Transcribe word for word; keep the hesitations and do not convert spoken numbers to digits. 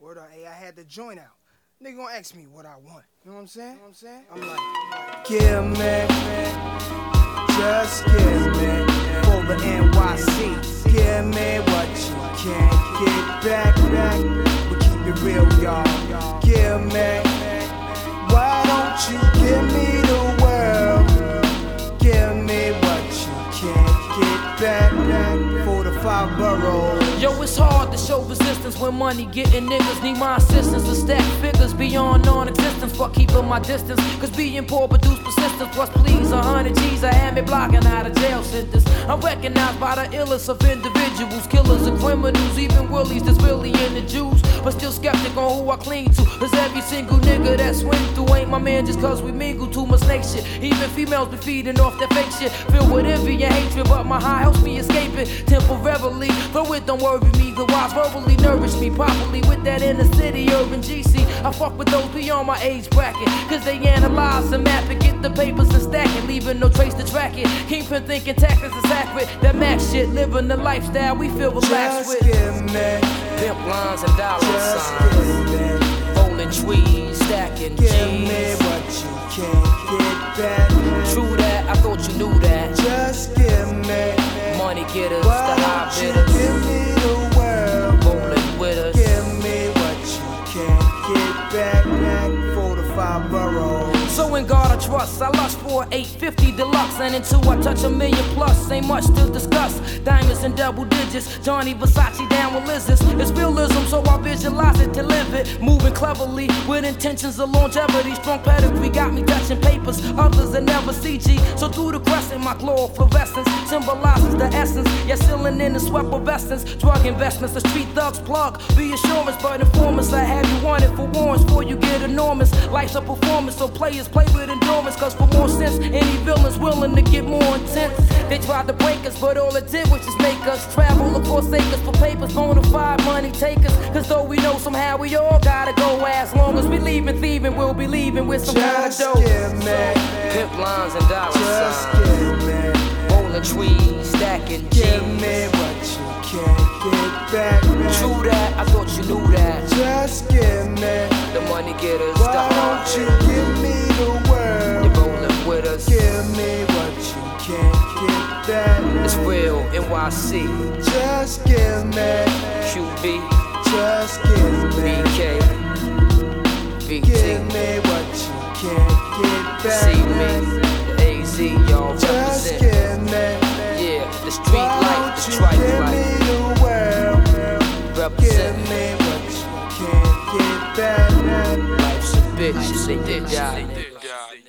Word up, hey, I had the joint out. Nigga gonna ask me what I want. You know what I'm saying? You know what I'm saying? I'm like, I'm like, give me, just give me, for the N Y C. Give me what you can't get back, back. We keep it real, y'all. Give me, why don't you give me the world? Give me what you can't get back, back. For the five boroughs. Yo, it's hard to show resistance when money getting niggas need my assistance to stack figures beyond non-existence. Fuck keeping my distance, cause being poor produce persistence. Plus please, a hundred G's I had me blocking out of jail sentence. I'm recognized by the illest of individuals, killers and criminals, even willies that's really into Jews. But still skeptic on who I cling to, cause every single nigga that swing through ain't my man just cause we mingle too much snake shit. Even females be feeding off that fake shit, filled with envy and hatred, but my high helps me escape it temporarily. Though it don't worry me, the wise verbally nourish me properly with that inner city urban G C. I fuck with those beyond my age bracket, cause they analyze and map it, get the papers and stack it, leaving no trace to track it. Kingpin thinking tactics is accurate, that max shit, living the lifestyle we feel relaxed just with. Give me, pimp lines and dollar just signs, give me, rolling trees, stacking give G's. me what you can't get back. True that, I thought you knew that. Just give me, money getters, why the high don't you bidders, give me the world? rolling with us. Give me what you can't get back, back. For the five boroughs. So in God I trust, I lust for eight fifty deluxe, and until I touch a million plus, ain't much to discuss. Diamonds in double digits, Johnny Versace down with lizards. It's realism, so I visualize it to live it. Moving cleverly, with intentions of longevity. Strong pedigree got me touching papers, others that never C G. So through the crescent, my glow of fluorescence symbolizes the essence. Yeah, sealing in the sweat of essence. Drug investments, the street thugs plug. Reassurance, but informants, I have you wanted for warrants before you get enormous. Life's a performance, so players play with endurance, cause for more sense, any villain's willing to get more intense. They tried to break us, but all it did was just make us travel across acres for papers, bona fide money takers. Cause though we know somehow we all gotta go, as long as we leaving thieving, we'll be leaving with some kind of dough. Give me, pimp lines and dollar just signs, give me, rolling trees, stacking G's. give me what you can't get back, back. True that, I thought you knew that. Just give me, The money getters, why the hard don't you hitters, give me the world? you're rolling with us. Give me what you can't get back. It's real, N Y C, Just give me, Q B, just give B me, K, V give T, me what you can't get back. see me, the A Z, y'all Just represent. give me, Yeah, the street why life, don't the you tripe give life, me the world? Give represent. me what you can't get back. Life's a bitch, they did die.